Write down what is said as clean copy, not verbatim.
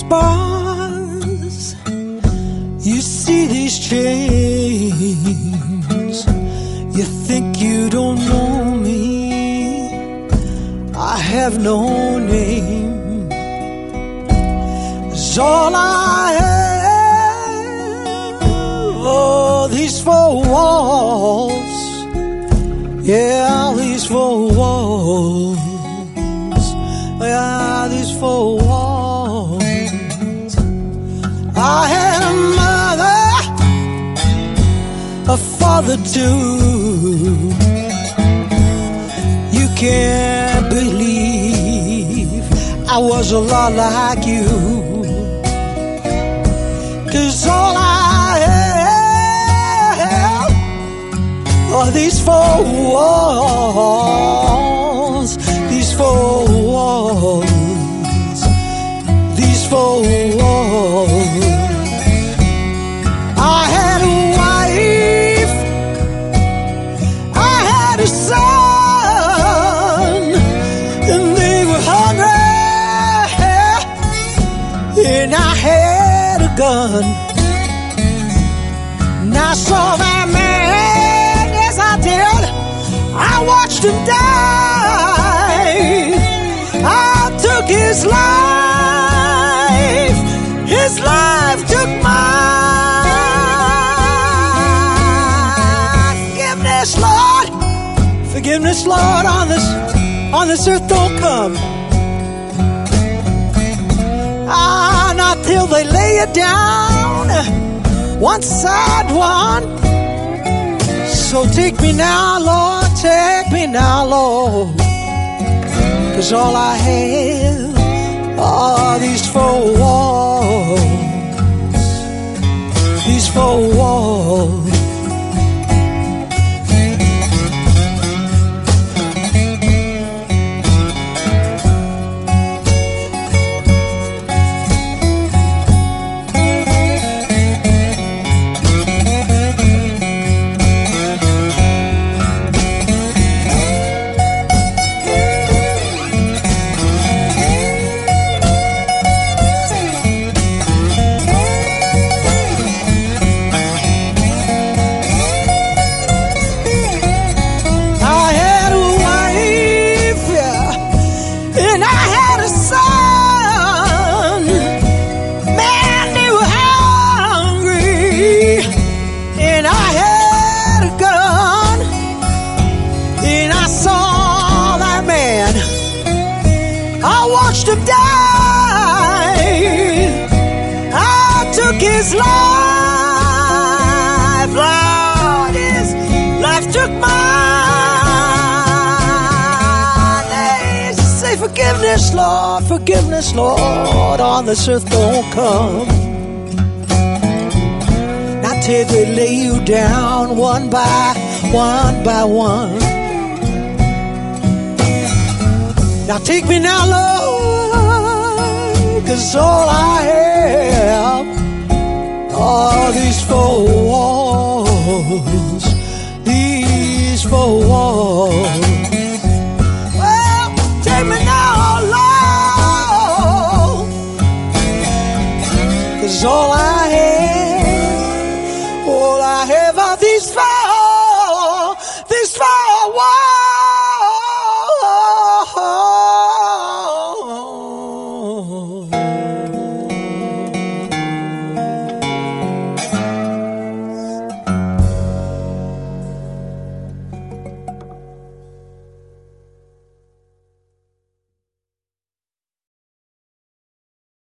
these bars, you see these chains. You think you don't know me, I have no name. It's all I have. Oh, these four walls. Yeah, these four walls. Yeah, these four walls. I had a mother, a father too. You can't believe I was a lot like you. 'Cause all I have are these four walls. These four walls. These four walls. I had a wife, I had a son, and they were hungry, and I had a gun. And I saw that man, yes I did. I watched him die. I took his life. His life took mine. Forgiveness, Lord. Forgiveness, Lord, on this earth don't come. Not till they lay you down, one side one. So take me now, Lord, take me now, Lord. 'Cause all I have are these four walls. These four walls. Him die. I took his life. Lord, his life took mine. They used to say, forgiveness, Lord, on this earth don't come. Not till they lay you down one by one. Now take me now, Lord. 'Cause all I have are these four walls. These four walls. Well, take me now, Lord. 'Cause all I have are these four